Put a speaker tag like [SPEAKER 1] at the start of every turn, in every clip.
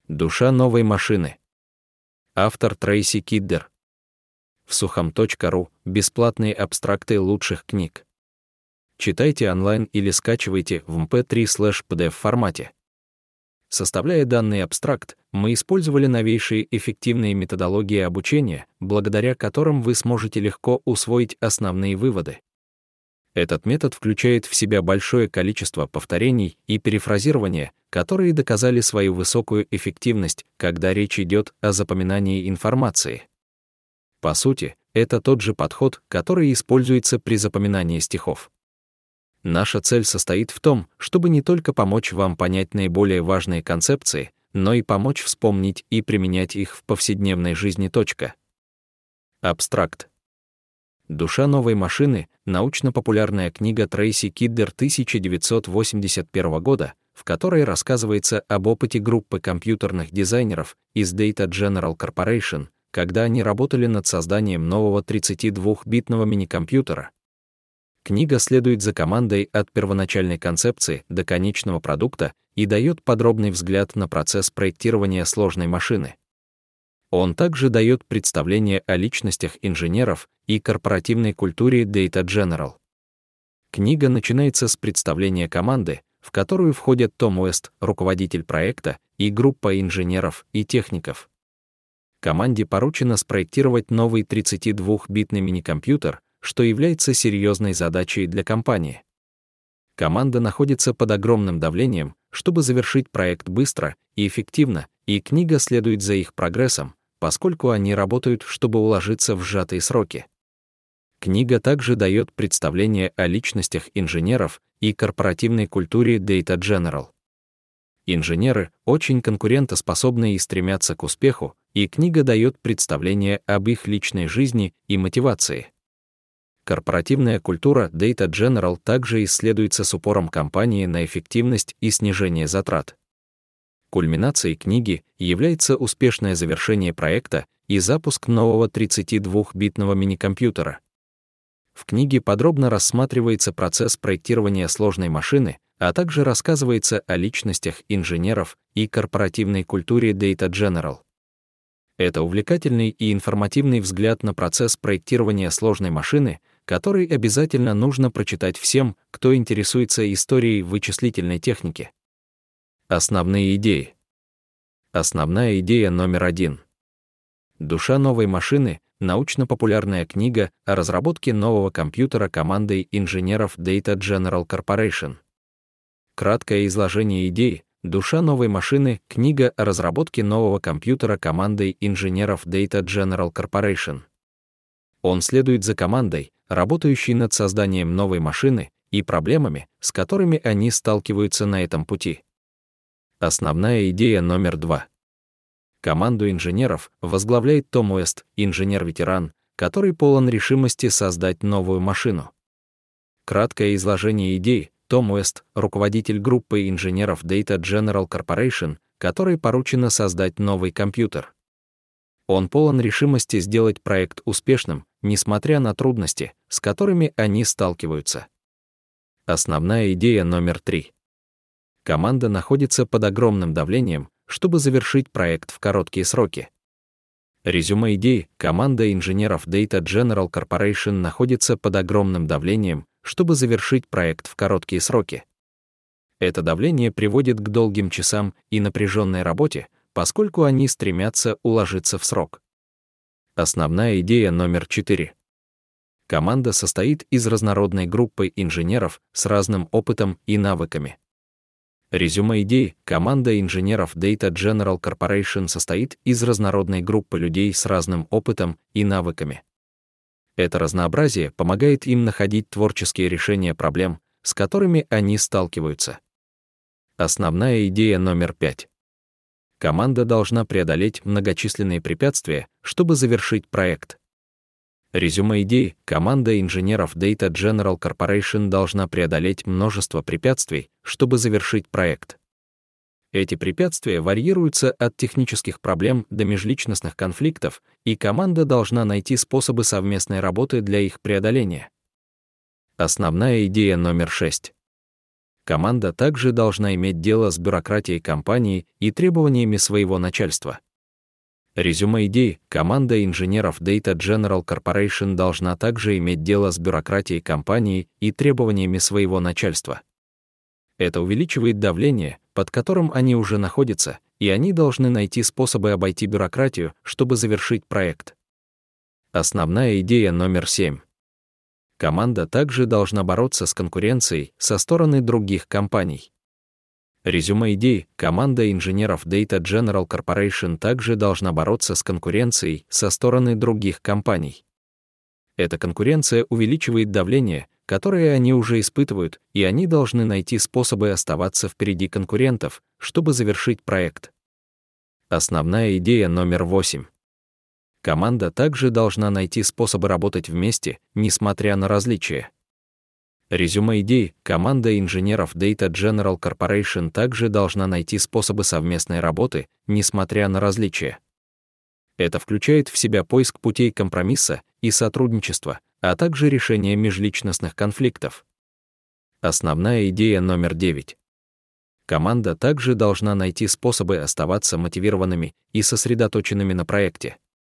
[SPEAKER 1] Душа новой машины. Автор Трейси Киддер. В сухом.ру бесплатные абстракты лучших книг. Читайте онлайн или скачивайте в mp3/pdf формате. Составляя данный абстракт, мы использовали новейшие эффективные методологии обучения, благодаря которым вы сможете легко усвоить основные выводы. Этот метод включает в себя большое количество повторений и перефразирования, которые доказали свою высокую эффективность, когда речь идет о запоминании информации. По сути, это тот же подход, который используется при запоминании стихов. Наша цель состоит в том, чтобы не только помочь вам понять наиболее важные концепции, но и помочь вспомнить и применять их в повседневной жизни. Абстракт. «Душа новой машины» — научно-популярная книга Трейси Киддер 1981 года, в которой рассказывается об опыте группы компьютерных дизайнеров из Data General Corporation, когда они работали над созданием нового 32-битного мини-компьютера. Книга следует за командой от первоначальной концепции до конечного продукта и дает подробный взгляд на процесс проектирования сложной машины. Он также дает представление о личностях инженеров и корпоративной культуре Data General. Книга начинается с представления команды, в которую входят Том Уэст, руководитель проекта, и группа инженеров и техников. Команде поручено спроектировать новый 32-битный мини-компьютер, что является серьезной задачей для компании. Команда находится под огромным давлением, чтобы завершить проект быстро и эффективно, и книга следует за их прогрессом, поскольку они работают, чтобы уложиться в сжатые сроки. Книга также дает представление о личностях инженеров и корпоративной культуре Data General. Инженеры очень конкурентоспособны и стремятся к успеху, и книга дает представление об их личной жизни и мотивации. Корпоративная культура Data General также исследуется с упором компании на эффективность и снижение затрат. Кульминацией книги является успешное завершение проекта и запуск нового 32-битного мини-компьютера. В книге подробно рассматривается процесс проектирования сложной машины, а также рассказывается о личностях инженеров и корпоративной культуре Data General. Это увлекательный и информативный взгляд на процесс проектирования сложной машины, который обязательно нужно прочитать всем, кто интересуется историей вычислительной техники. Основные идеи. Основная идея номер 1. «Душа новой машины» — научно-популярная книга о разработке нового компьютера командой инженеров Data General Corporation. Краткое изложение идей. «Душа новой машины» — книга о разработке нового компьютера командой инженеров Data General Corporation. Он следует за командой, работающей над созданием новой машины, и проблемами, с которыми они сталкиваются на этом пути. Основная идея номер 2. Команду инженеров возглавляет Том Уэст, инженер-ветеран, который полон решимости создать новую машину. Краткое изложение идей. Том Уэст, руководитель группы инженеров Data General Corporation, которой поручено создать новый компьютер. Он полон решимости сделать проект успешным, несмотря на трудности, с которыми они сталкиваются. Основная идея номер 3. Команда находится под огромным давлением, чтобы завершить проект в короткие сроки. Резюме идей. Команда инженеров Data General Corporation находится под огромным давлением, чтобы завершить проект в короткие сроки. Это давление приводит к долгим часам и напряженной работе, поскольку они стремятся уложиться в срок. Основная идея номер 4. Команда состоит из разнородной группы инженеров с разным опытом и навыками. Резюме идей. Команда инженеров Data General Corporation состоит из разнородной группы людей с разным опытом и навыками. Это разнообразие помогает им находить творческие решения проблем, с которыми они сталкиваются. Основная идея номер 5. Команда должна преодолеть многочисленные препятствия, чтобы завершить проект. Резюме идей. Команда инженеров Data General Corporation должна преодолеть множество препятствий, чтобы завершить проект. Эти препятствия варьируются от технических проблем до межличностных конфликтов, и команда должна найти способы совместной работы для их преодоления. Основная идея номер 6. Команда также должна иметь дело с бюрократией компании и требованиями своего начальства. Резюме идей. Команда инженеров Data General Corporation должна также иметь дело с бюрократией компании и требованиями своего начальства. Это увеличивает давление, под которым они уже находятся, и они должны найти способы обойти бюрократию, чтобы завершить проект. Основная идея номер 7. Команда также должна бороться с конкуренцией со стороны других компаний. Резюме идей. Команда инженеров Data General Corporation также должна бороться с конкуренцией со стороны других компаний. Эта конкуренция увеличивает давление, которое они уже испытывают, и они должны найти способы оставаться впереди конкурентов, чтобы завершить проект. Основная идея номер 8. Команда также должна найти способы работать вместе, несмотря на различия. Резюме идей. Команда инженеров Data General Corporation также должна найти способы совместной работы, несмотря на различия. Это включает в себя поиск путей компромисса и сотрудничества, а также решение межличностных конфликтов. Основная идея номер 9. Команда также должна найти способы оставаться мотивированными и сосредоточенными на проекте.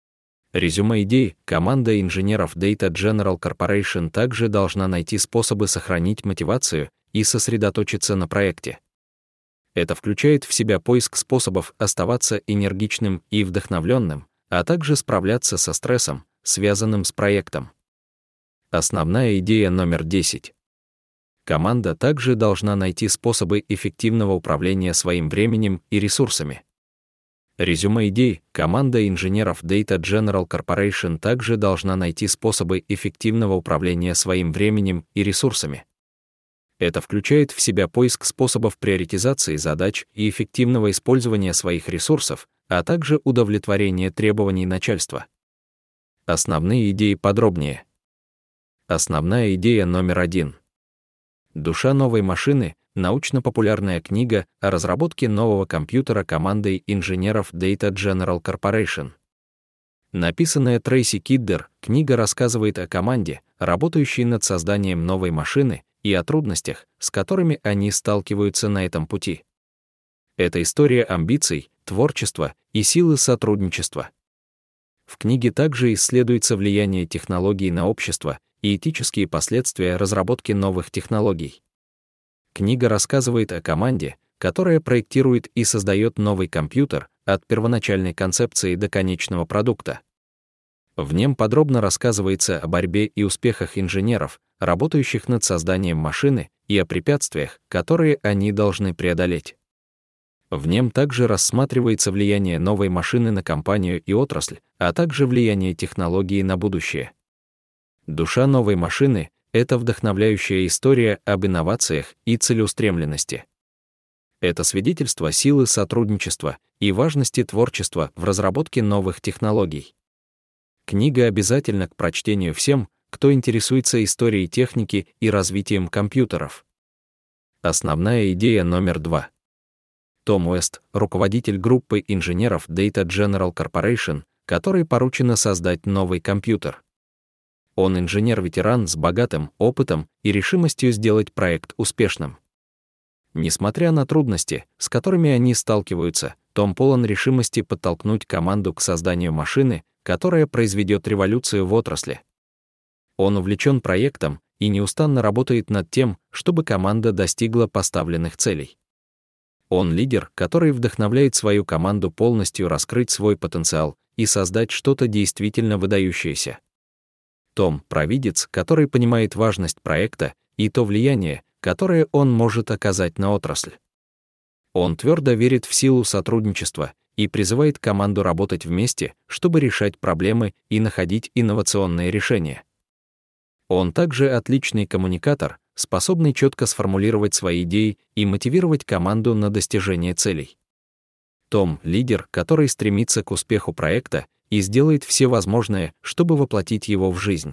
[SPEAKER 1] Резюме идей. Команда инженеров Data General Corporation также должна найти способы сохранить мотивацию и сосредоточиться на проекте. Это включает в себя поиск способов оставаться энергичным и вдохновленным, а также справляться со стрессом, связанным с проектом. Основная идея номер 10. Команда также должна найти способы эффективного управления своим временем и ресурсами. Резюме идей. Команда инженеров Data General Corporation также должна найти способы эффективного управления своим временем и ресурсами. Это включает в себя поиск способов приоритизации задач и эффективного использования своих ресурсов, а также удовлетворение требований начальства. Основные идеи подробнее. Основная идея номер 1. Душа новой машины — научно-популярная книга о разработке нового компьютера командой инженеров Data General Corporation. Написанная Трейси Киддер, книга рассказывает о команде, работающей над созданием новой машины, и о трудностях, с которыми они сталкиваются на этом пути. Это история амбиций, творчества и силы сотрудничества. В книге также исследуется влияние технологий на общество и этические последствия разработки новых технологий. Книга рассказывает о команде, которая проектирует и создает новый компьютер от первоначальной концепции до конечного продукта. В нем подробно рассказывается о борьбе и успехах инженеров, работающих над созданием машины, и о препятствиях, которые они должны преодолеть. В нем также рассматривается влияние новой машины на компанию и отрасль, а также влияние технологии на будущее. Душа новой машины — это вдохновляющая история об инновациях и целеустремленности. Это свидетельство силы сотрудничества и важности творчества в разработке новых технологий. Книга обязательна к прочтению всем, кто интересуется историей техники и развитием компьютеров. Основная идея номер 2. Том Уэст, руководитель группы инженеров Data General Corporation, которой поручено создать новый компьютер. Он инженер-ветеран с богатым опытом и решимостью сделать проект успешным. Несмотря на трудности, с которыми они сталкиваются, Том полон решимости подтолкнуть команду к созданию машины, которая произведет революцию в отрасли. Он увлечен проектом и неустанно работает над тем, чтобы команда достигла поставленных целей. Он лидер, который вдохновляет свою команду полностью раскрыть свой потенциал и создать что-то действительно выдающееся. Том — провидец, который понимает важность проекта и то влияние, которое он может оказать на отрасль. Он твердо верит в силу сотрудничества и призывает команду работать вместе, чтобы решать проблемы и находить инновационные решения. Он также отличный коммуникатор, способный четко сформулировать свои идеи и мотивировать команду на достижение целей. Том — лидер, который стремится к успеху проекта и сделает все возможное, чтобы воплотить его в жизнь.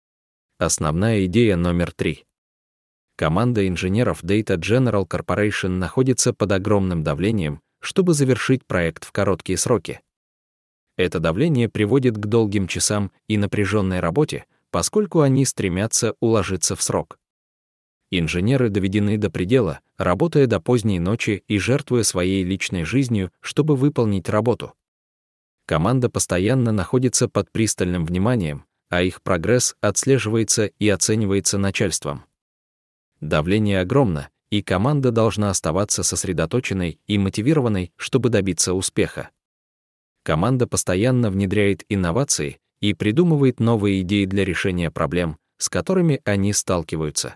[SPEAKER 1] Основная идея номер 3. Команда инженеров Data General Corporation находится под огромным давлением, чтобы завершить проект в короткие сроки. Это давление приводит к долгим часам и напряженной работе, поскольку они стремятся уложиться в срок. Инженеры доведены до предела, работая до поздней ночи и жертвуя своей личной жизнью, чтобы выполнить работу. Команда постоянно находится под пристальным вниманием, а их прогресс отслеживается и оценивается начальством. Давление огромно, и команда должна оставаться сосредоточенной и мотивированной, чтобы добиться успеха. Команда постоянно внедряет инновации и придумывает новые идеи для решения проблем, с которыми они сталкиваются.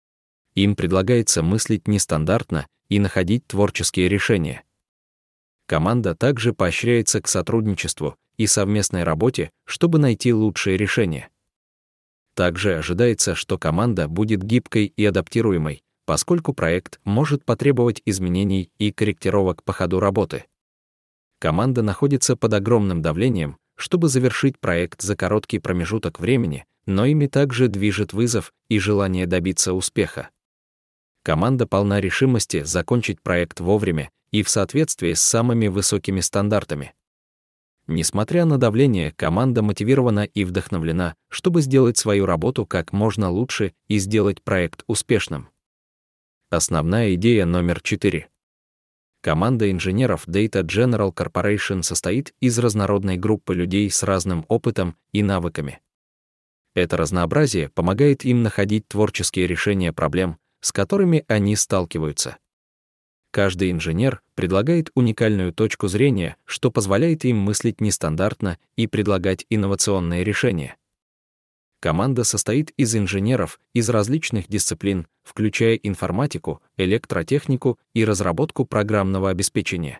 [SPEAKER 1] Им предлагается мыслить нестандартно и находить творческие решения. Команда также поощряется к сотрудничеству и совместной работе, чтобы найти лучшие решения. Также ожидается, что команда будет гибкой и адаптируемой, поскольку проект может потребовать изменений и корректировок по ходу работы. Команда находится под огромным давлением, чтобы завершить проект за короткий промежуток времени, но ими также движет вызов и желание добиться успеха. Команда полна решимости закончить проект вовремя и в соответствии с самыми высокими стандартами. Несмотря на давление, команда мотивирована и вдохновлена, чтобы сделать свою работу как можно лучше и сделать проект успешным. Основная идея номер 4. Команда инженеров Data General Corporation состоит из разнородной группы людей с разным опытом и навыками. Это разнообразие помогает им находить творческие решения проблем, с которыми они сталкиваются. Каждый инженер предлагает уникальную точку зрения, что позволяет им мыслить нестандартно и предлагать инновационные решения. Команда состоит из инженеров из различных дисциплин, включая информатику, электротехнику и разработку программного обеспечения.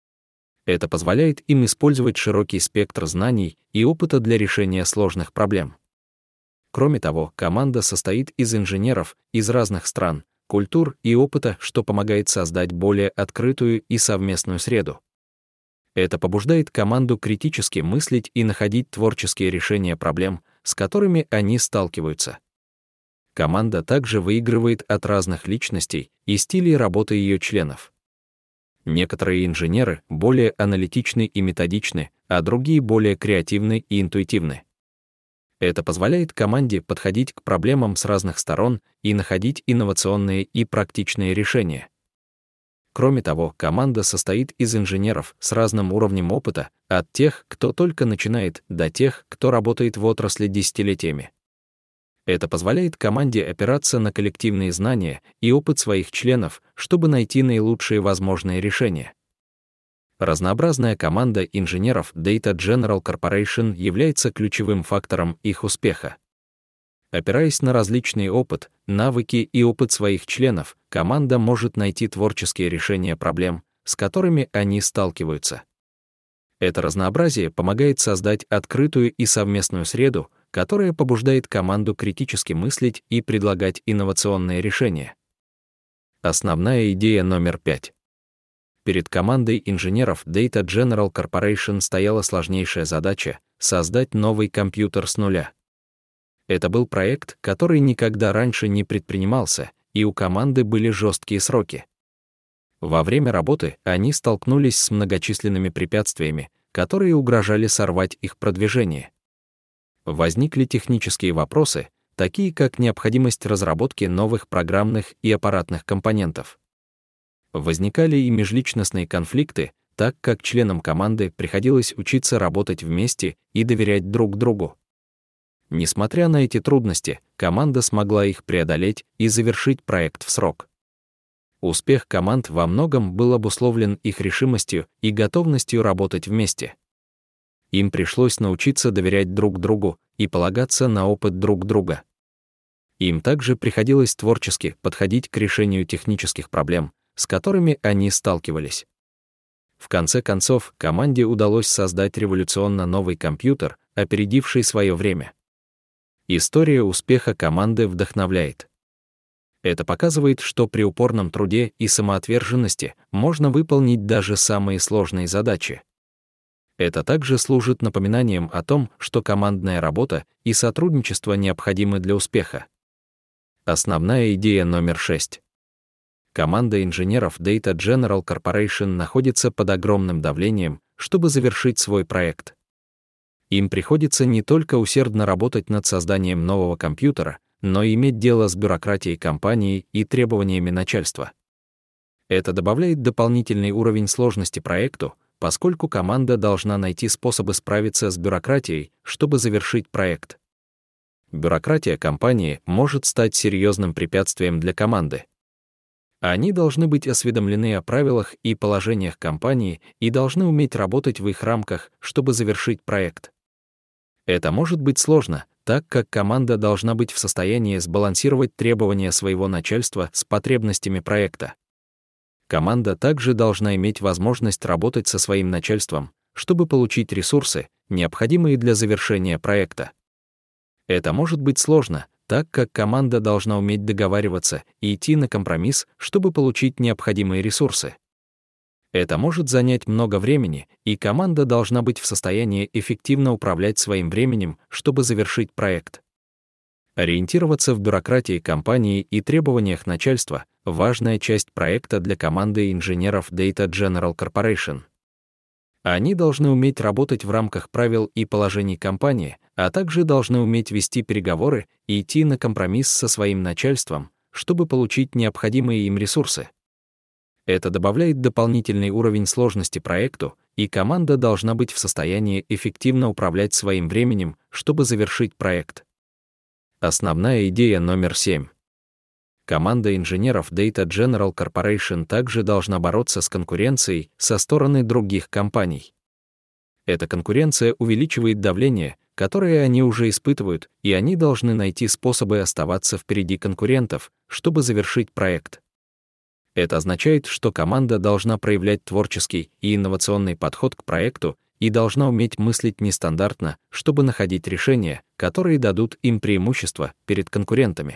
[SPEAKER 1] Это позволяет им использовать широкий спектр знаний и опыта для решения сложных проблем. Кроме того, команда состоит из инженеров из разных стран, культур и опыта, что помогает создать более открытую и совместную среду. Это побуждает команду критически мыслить и находить творческие решения проблем, с которыми они сталкиваются. Команда также выигрывает от разных личностей и стилей работы ее членов. Некоторые инженеры более аналитичны и методичны, а другие более креативны и интуитивны. Это позволяет команде подходить к проблемам с разных сторон и находить инновационные и практичные решения. Кроме того, команда состоит из инженеров с разным уровнем опыта, от тех, кто только начинает, до тех, кто работает в отрасли десятилетиями. Это позволяет команде опираться на коллективные знания и опыт своих членов, чтобы найти наилучшие возможные решения. Разнообразная команда инженеров Data General Corporation является ключевым фактором их успеха. Опираясь на различный опыт, навыки и опыт своих членов, команда может найти творческие решения проблем, с которыми они сталкиваются. Это разнообразие помогает создать открытую и совместную среду, которая побуждает команду критически мыслить и предлагать инновационные решения. Основная идея номер 5. Перед командой инженеров Data General Corporation стояла сложнейшая задача — создать новый компьютер с нуля. Это был проект, который никогда раньше не предпринимался, и у команды были жесткие сроки. Во время работы они столкнулись с многочисленными препятствиями, которые угрожали сорвать их продвижение. Возникли технические вопросы, такие как необходимость разработки новых программных и аппаратных компонентов. Возникали и межличностные конфликты, так как членам команды приходилось учиться работать вместе и доверять друг другу. Несмотря на эти трудности, команда смогла их преодолеть и завершить проект в срок. Успех команд во многом был обусловлен их решимостью и готовностью работать вместе. Им пришлось научиться доверять друг другу и полагаться на опыт друг друга. Им также приходилось творчески подходить к решению технических проблем, с которыми они сталкивались. В конце концов, команде удалось создать революционно новый компьютер, опередивший свое время. История успеха команды вдохновляет. Это показывает, что при упорном труде и самоотверженности можно выполнить даже самые сложные задачи. Это также служит напоминанием о том, что командная работа и сотрудничество необходимы для успеха. Основная идея номер 6. Команда инженеров Data General Corporation находится под огромным давлением, чтобы завершить свой проект. Им приходится не только усердно работать над созданием нового компьютера, но иметь дело с бюрократией компании и требованиями начальства. Это добавляет дополнительный уровень сложности проекту, поскольку команда должна найти способы справиться с бюрократией, чтобы завершить проект. Бюрократия компании может стать серьезным препятствием для команды. Они должны быть осведомлены о правилах и положениях компании и должны уметь работать в их рамках, чтобы завершить проект. Это может быть сложно, так как команда должна быть в состоянии сбалансировать требования своего начальства с потребностями проекта. Команда также должна иметь возможность работать со своим начальством, чтобы получить ресурсы, необходимые для завершения проекта. Это может быть сложно, так как команда должна уметь договариваться и идти на компромисс, чтобы получить необходимые ресурсы. Это может занять много времени, и команда должна быть в состоянии эффективно управлять своим временем, чтобы завершить проект. Ориентироваться в бюрократии компании и требованиях начальства — важная часть проекта для команды инженеров Data General Corporation. Они должны уметь работать в рамках правил и положений компании, а также должны уметь вести переговоры и идти на компромисс со своим начальством, чтобы получить необходимые им ресурсы. Это добавляет дополнительный уровень сложности проекту, и команда должна быть в состоянии эффективно управлять своим временем, чтобы завершить проект. Основная идея номер 7. Команда инженеров Data General Corporation также должна бороться с конкуренцией со стороны других компаний. Эта конкуренция увеличивает давление, которое они уже испытывают, и они должны найти способы оставаться впереди конкурентов, чтобы завершить проект. Это означает, что команда должна проявлять творческий и инновационный подход к проекту и должна уметь мыслить нестандартно, чтобы находить решения, которые дадут им преимущество перед конкурентами.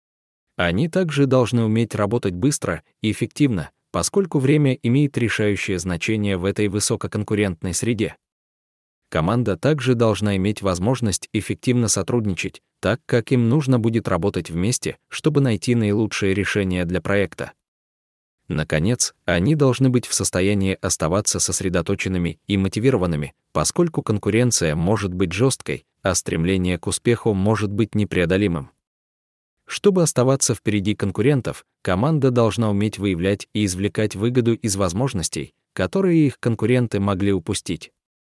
[SPEAKER 1] Они также должны уметь работать быстро и эффективно, поскольку время имеет решающее значение в этой высококонкурентной среде. Команда также должна иметь возможность эффективно сотрудничать, так как им нужно будет работать вместе, чтобы найти наилучшее решение для проекта. Наконец, они должны быть в состоянии оставаться сосредоточенными и мотивированными, поскольку конкуренция может быть жесткой, а стремление к успеху может быть непреодолимым. Чтобы оставаться впереди конкурентов, команда должна уметь выявлять и извлекать выгоду из возможностей, которые их конкуренты могли упустить.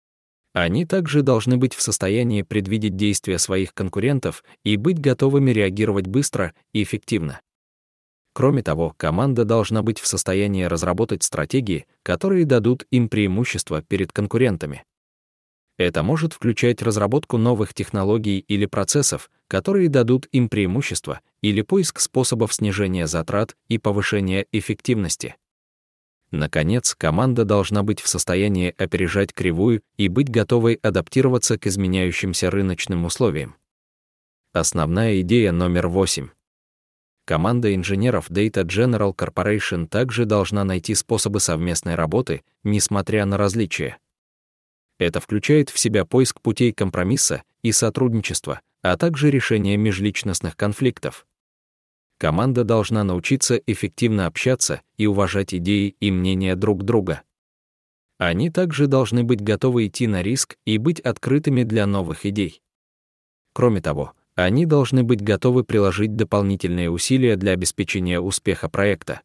[SPEAKER 1] Они также должны быть в состоянии предвидеть действия своих конкурентов и быть готовыми реагировать быстро и эффективно. Кроме того, команда должна быть в состоянии разработать стратегии, которые дадут им преимущество перед конкурентами. Это может включать разработку новых технологий или процессов, которые дадут им преимущество, или поиск способов снижения затрат и повышения эффективности. Наконец, команда должна быть в состоянии опережать кривую и быть готовой адаптироваться к изменяющимся рыночным условиям. Основная идея номер 8. Команда инженеров Data General Corporation также должна найти способы совместной работы, несмотря на различия. Это включает в себя поиск путей компромисса и сотрудничества, а также решение межличностных конфликтов. Команда должна научиться эффективно общаться и уважать идеи и мнения друг друга. Они также должны быть готовы идти на риск и быть открытыми для новых идей. Кроме того, они должны быть готовы приложить дополнительные усилия для обеспечения успеха проекта.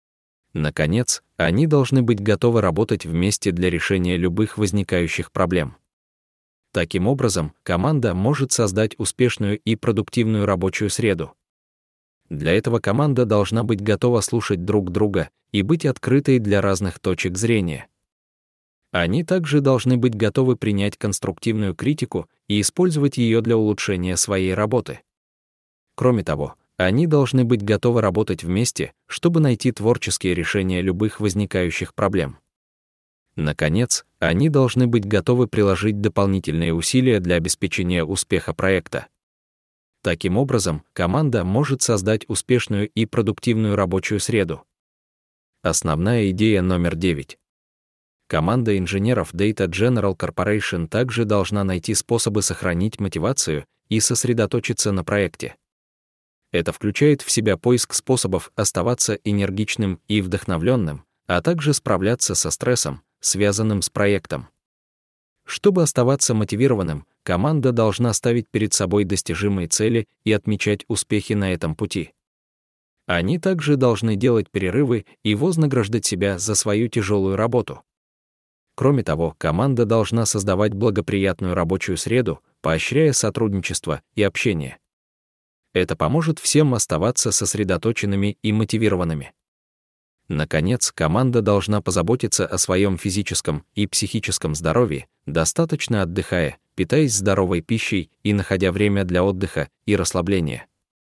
[SPEAKER 1] Наконец, они должны быть готовы работать вместе для решения любых возникающих проблем. Таким образом, команда может создать успешную и продуктивную рабочую среду. Для этого команда должна быть готова слушать друг друга и быть открытой для разных точек зрения. Они также должны быть готовы принять конструктивную критику и использовать ее для улучшения своей работы. Кроме того, они должны быть готовы работать вместе, чтобы найти творческие решения любых возникающих проблем. Наконец, они должны быть готовы приложить дополнительные усилия для обеспечения успеха проекта. Таким образом, команда может создать успешную и продуктивную рабочую среду. Основная идея номер 9. Команда инженеров Data General Corporation также должна найти способы сохранить мотивацию и сосредоточиться на проекте. Это включает в себя поиск способов оставаться энергичным и вдохновленным, а также справляться со стрессом, связанным с проектом. Чтобы оставаться мотивированным, команда должна ставить перед собой достижимые цели и отмечать успехи на этом пути. Они также должны делать перерывы и вознаграждать себя за свою тяжелую работу. Кроме того, команда должна создавать благоприятную рабочую среду, поощряя сотрудничество и общение. Это поможет всем оставаться сосредоточенными и мотивированными. Наконец, команда должна позаботиться о своем физическом и психическом здоровье, достаточно отдыхая, питаясь здоровой пищей и находя время для отдыха и расслабления.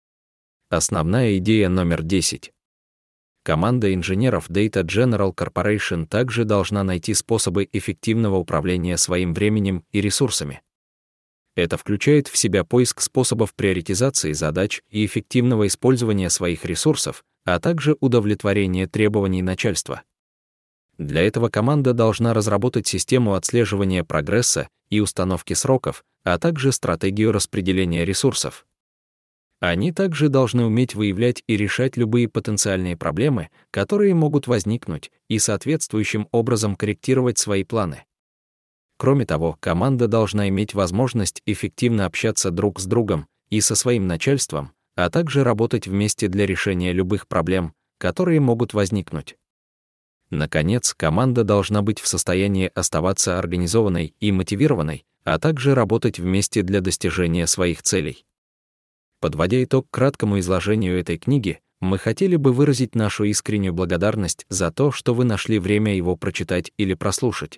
[SPEAKER 1] Основная идея номер 10. Команда инженеров Data General Corporation также должна найти способы эффективного управления своим временем и ресурсами. Это включает в себя поиск способов приоритизации задач и эффективного использования своих ресурсов, а также удовлетворение требований начальства. Для этого команда должна разработать систему отслеживания прогресса и установки сроков, а также стратегию распределения ресурсов. Они также должны уметь выявлять и решать любые потенциальные проблемы, которые могут возникнуть, и соответствующим образом корректировать свои планы. Кроме того, команда должна иметь возможность эффективно общаться друг с другом и со своим начальством, а также работать вместе для решения любых проблем, которые могут возникнуть. Наконец, команда должна быть в состоянии оставаться организованной и мотивированной, а также работать вместе для достижения своих целей. Подводя итог краткому изложению этой книги, мы хотели бы выразить нашу искреннюю благодарность за то, что вы нашли время его прочитать или прослушать.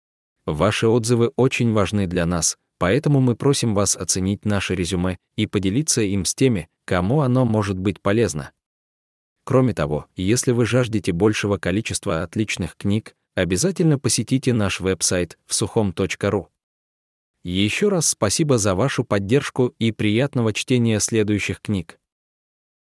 [SPEAKER 1] Ваши отзывы очень важны для нас, поэтому мы просим вас оценить наше резюме и поделиться им с теми, кому оно может быть полезно. Кроме того, если вы жаждете большего количества отличных книг, обязательно посетите наш веб-сайт всухом.ру. Еще раз спасибо за вашу поддержку и приятного чтения следующих книг.